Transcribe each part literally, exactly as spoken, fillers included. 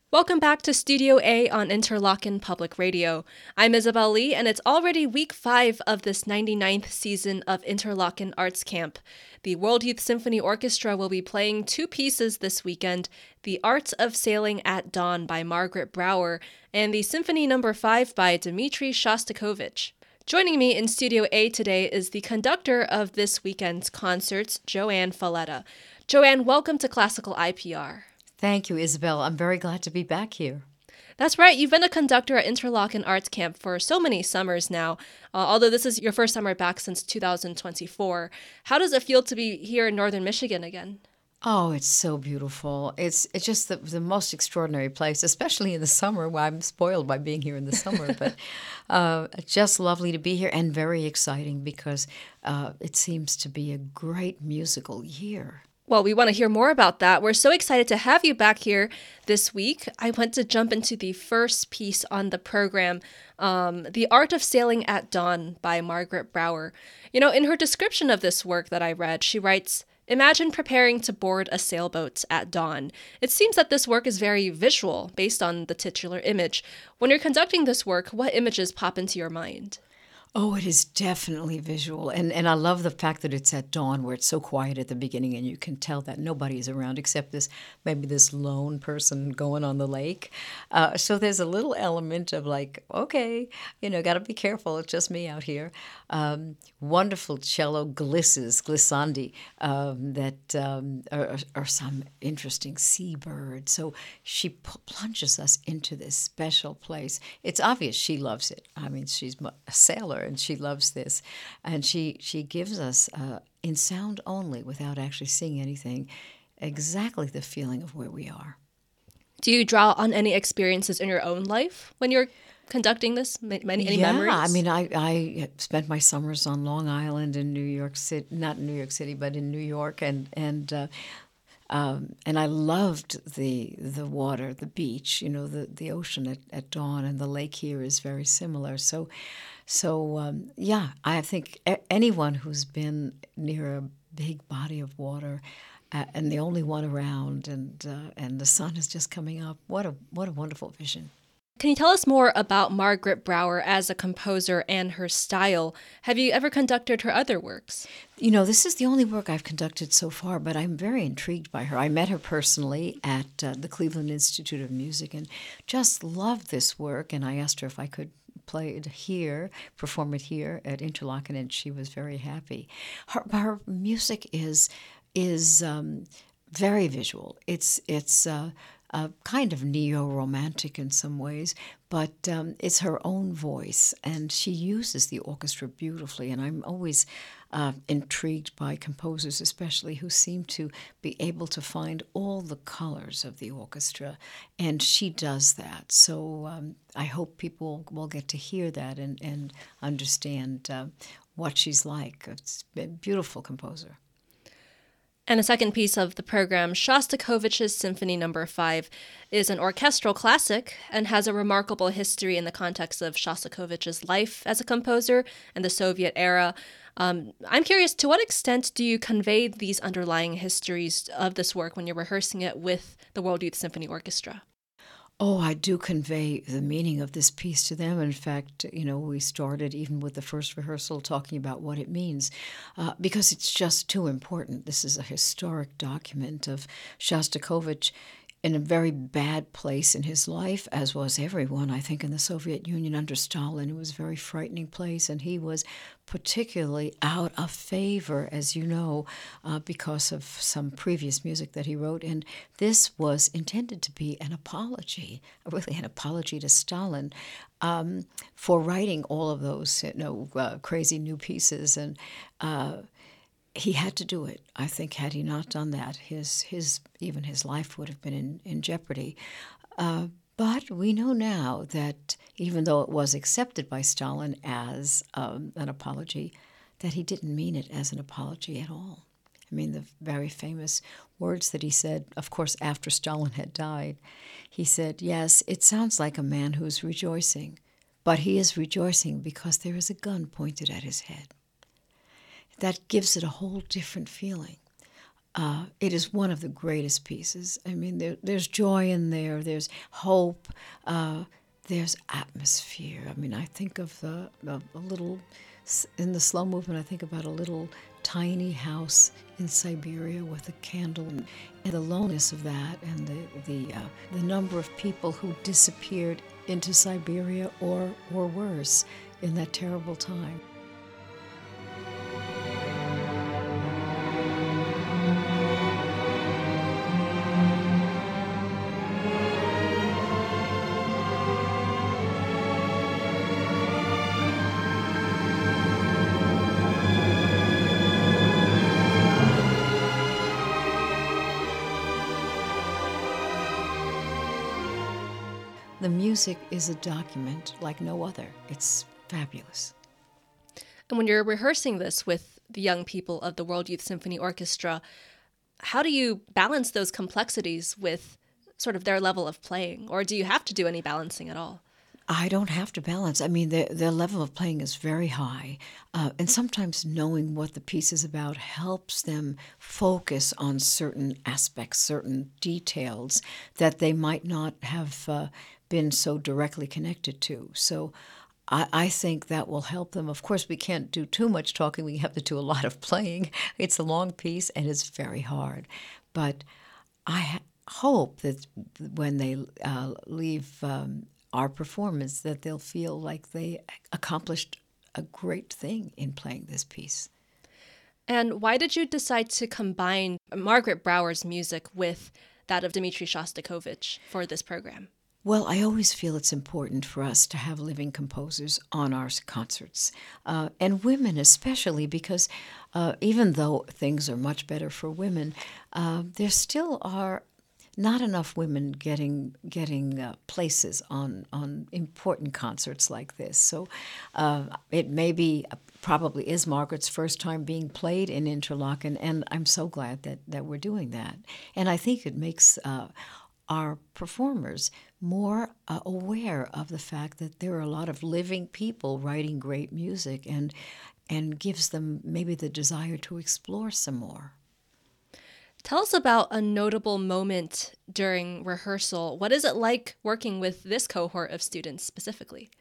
Welcome back to Studio A on Interlochen Public Radio. I'm Isabel Lee, and it's already week five of this ninety-ninth season of Interlochen Arts Camp. The World Youth Symphony Orchestra will be playing two pieces this weekend, The Art of Sailing at Dawn by Margaret Brouwer and the Symphony Number five by Dmitri Shostakovich. Joining me in Studio A today is the conductor of this weekend's concerts, Joanne Falletta. Joanne, welcome to Classical I P R. Thank you, Isabel. I'm very glad to be back here. That's right. You've been a conductor at Interlochen Arts Camp for so many summers now, uh, although this is your first summer back since two thousand twenty-four. How does it feel to be here in northern Michigan again? Oh, it's so beautiful. It's it's just the, the most extraordinary place, especially in the summer. Well, I'm spoiled by being here in the summer, but uh, just lovely to be here and very exciting because uh, it seems to be a great musical year. Well, we want to hear more about that. We're so excited to have you back here this week. I want to jump into the first piece on the program, um, The Art of Sailing at Dawn by Margaret Brouwer. You know, in her description of this work that I read, she writes, "Imagine preparing to board a sailboat at dawn." It seems that this work is very visual, based on the titular image. When you're conducting this work, what images pop into your mind? Oh, it is definitely visual. And and I love the fact that it's at dawn where it's so quiet at the beginning and you can tell that nobody is around except this maybe this lone person going on the lake. Uh, so there's a little element of like, okay, you know, got to be careful. It's just me out here. Um, wonderful cello glisses, glissandi, um, that um, are, are some interesting seabirds. So she p- plunges us into this special place. It's obvious she loves it. I mean, she's a sailor and she loves this. And she, she gives us, uh, in sound only, without actually seeing anything, exactly the feeling of where we are. Do you draw on any experiences in your own life when you're conducting this? Many, any yeah, memories? I mean, I, I spent my summers on Long Island in New York City, not in New York City, but in New York, and and uh, um, and I loved the the water, the beach, you know, the, the ocean at, at dawn, and the lake here is very similar. So, so um, yeah, I think a- anyone who's been near a big body of water. Uh, and the only one around, and uh, and the sun is just coming up. What a what a wonderful vision! Can you tell us more about Margaret Brouwer as a composer and her style? Have you ever conducted her other works? You know, this is the only work I've conducted so far, but I'm very intrigued by her. I met her personally at uh, the Cleveland Institute of Music and just loved this work, and I asked her if I could play it here, perform it here at Interlochen, and she was very happy. Her, her music is is um, very visual. It's it's uh, uh, kind of neo-romantic in some ways, but um, it's her own voice, and she uses the orchestra beautifully. And I'm always uh, intrigued by composers, especially who seem to be able to find all the colors of the orchestra, and she does that. So um, I hope people will get to hear that and, and understand uh, what she's like. It's a beautiful composer. And the second piece of the program, Shostakovich's Symphony Number five, is an orchestral classic and has a remarkable history in the context of Shostakovich's life as a composer and the Soviet era. Um, I'm curious, to what extent do you convey these underlying histories of this work when you're rehearsing it with the World Youth Symphony Orchestra? Oh, I do convey the meaning of this piece to them. In fact, you know, we started even with the first rehearsal talking about what it means, uh, because it's just too important. This is a historic document of Shostakovich in a very bad place in his life, as was everyone, I think, in the Soviet Union under Stalin. It was a very frightening place, and he was particularly out of favor, as you know, uh, because of some previous music that he wrote. And this was intended to be an apology, really an apology to Stalin, um, for writing all of those, you know, uh, crazy new pieces. And uh, he had to do it. I think had he not done that, his his even his life would have been in, in jeopardy. Uh, but we know now that even though it was accepted by Stalin as um, an apology, that he didn't mean it as an apology at all. I mean, the very famous words that he said, of course, after Stalin had died, he said, "Yes, it sounds like a man who's rejoicing, but he is rejoicing because there is a gun pointed at his head." That gives it a whole different feeling. Uh, it is one of the greatest pieces. I mean, there, there's joy in there. There's hope. Uh, there's atmosphere. I mean, I think of the, the a little in the slow movement. I think about a little tiny house in Siberia with a candle, and the loneliness of that, and the the uh, the number of people who disappeared into Siberia or or worse in that terrible time. The music is a document like no other. It's fabulous. And when you're rehearsing this with the young people of the World Youth Symphony Orchestra, how do you balance those complexities with sort of their level of playing? Or do you have to do any balancing at all? I don't have to balance. I mean, their, their level of playing is very high. Uh, and sometimes knowing what the piece is about helps them focus on certain aspects, certain details that they might not have uh, been so directly connected to. So I, I think that will help them. Of course, we can't do too much talking. We have to do a lot of playing. It's a long piece, and it's very hard. But I ha- hope that when they uh, leave um, our performance, that they'll feel like they accomplished a great thing in playing this piece. And why did you decide to combine Margaret Brower's music with that of Dmitri Shostakovich for this program? Well, I always feel it's important for us to have living composers on our concerts, uh, and women especially, because uh, even though things are much better for women, uh, there still are not enough women getting getting uh, places on on important concerts like this. So uh, it may be, probably is Margaret's first time being played in Interlochen, and I'm so glad that, that we're doing that. And I think it makes uh, our performers more uh, aware of the fact that there are a lot of living people writing great music, and and gives them maybe the desire to explore some more. Tell us about a notable moment during rehearsal. What is it like working with this cohort of students specifically?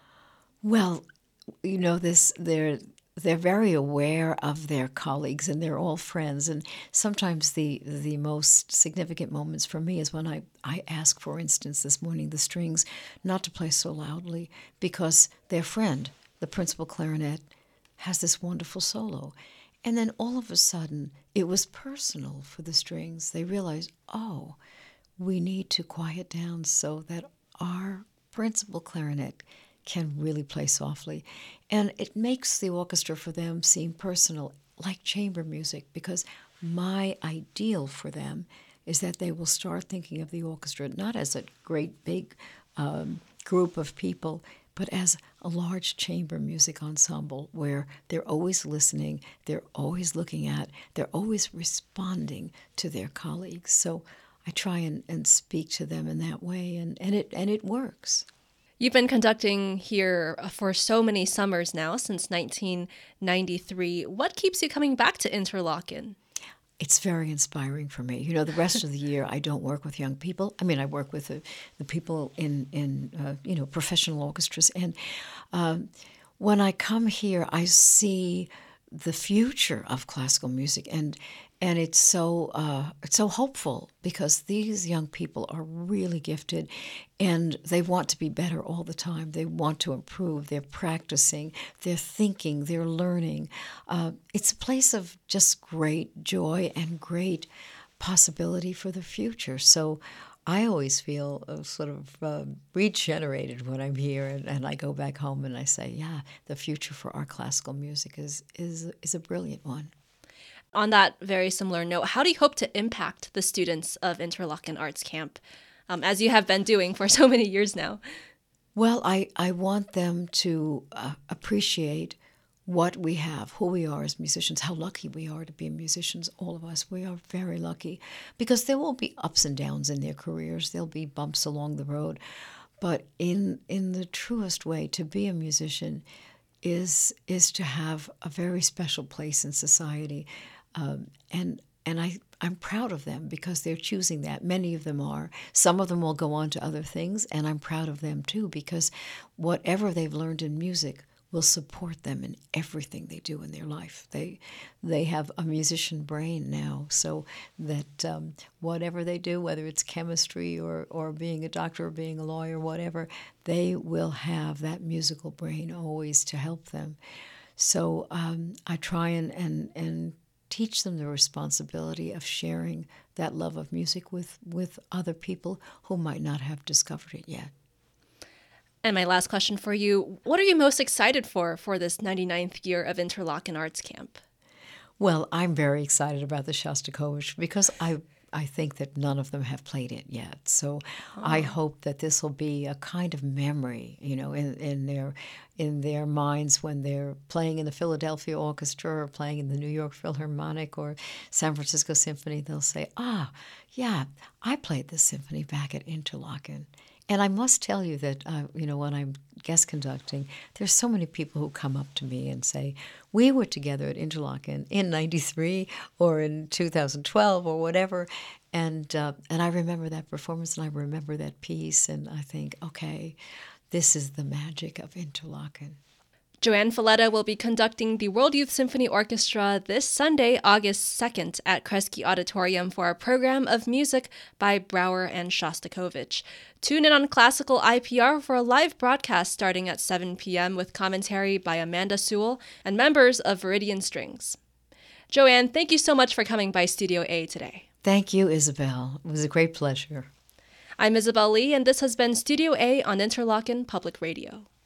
Well, you know, this they're they're very aware of their colleagues, and they're all friends. And sometimes the the most significant moments for me is when I, I ask, for instance, this morning, the strings not to play so loudly because their friend, the principal clarinet, has this wonderful solo. And then all of a sudden, it was personal for the strings. They realized, oh, we need to quiet down so that our principal clarinet can really play softly. And it makes the orchestra for them seem personal, like chamber music, because my ideal for them is that they will start thinking of the orchestra not as a great big um, group of people, but as a large chamber music ensemble where they're always listening, they're always looking at, they're always responding to their colleagues. So I try and, and speak to them in that way, and, and it and it works. You've been conducting here for so many summers now, since nineteen ninety-three. What keeps you coming back to Interlochen? It's very inspiring for me. You know, the rest of the year I don't work with young people. I mean, I work with the, the people in, in uh, you know, professional orchestras. And um, when I come here, I see the future of classical music, and and it's so uh, it's so hopeful because these young people are really gifted, and they want to be better all the time. They want to improve. They're practicing. They're thinking. They're learning. Uh, it's a place of just great joy and great possibility for the future. So I always feel uh, sort of uh, regenerated when I'm here, and, and I go back home and I say, yeah, the future for our classical music is is is a brilliant one. On that very similar note, how do you hope to impact the students of Interlochen Arts Camp, um, as you have been doing for so many years now? Well, I, I want them to uh, appreciate what we have, who we are as musicians, how lucky we are to be musicians, all of us. We are very lucky because there will be ups and downs in their careers. There'll be bumps along the road. But in in the truest way, to be a musician is is to have a very special place in society. Um, and and I, I'm proud of them because they're choosing that. Many of them are. Some of them will go on to other things, and I'm proud of them too because whatever they've learned in music will support them in everything they do in their life. They they have a musician brain now, so that um, whatever they do, whether it's chemistry or, or being a doctor or being a lawyer, whatever, they will have that musical brain always to help them. So um, I try and, and, and teach them the responsibility of sharing that love of music with, with other people who might not have discovered it yet. And my last question for you, what are you most excited for for this ninety-ninth year of Interlochen Arts Camp? Well, I'm very excited about the Shostakovich because I I think that none of them have played it yet. So oh. I hope that this will be a kind of memory, you know, in, in their in their minds when they're playing in the Philadelphia Orchestra or playing in the New York Philharmonic or San Francisco Symphony. They'll say, ah, yeah, I played this symphony back at Interlochen. And I must tell you that, uh, you know, when I'm guest conducting, there's so many people who come up to me and say, we were together at Interlochen in ninety-three or in two thousand twelve or whatever. And, uh, and I remember that performance and I remember that piece. And I think, okay, this is the magic of Interlochen. Joanne Falletta will be conducting the World Youth Symphony Orchestra this Sunday, August second at Kresge Auditorium for a program of music by Brouwer and Shostakovich. Tune in on Classical I P R for a live broadcast starting at seven p.m. with commentary by Amanda Sewell and members of Viridian Strings. Joanne, thank you so much for coming by Studio A today. Thank you, Isabel. It was a great pleasure. I'm Isabel Lee, and this has been Studio A on Interlochen Public Radio.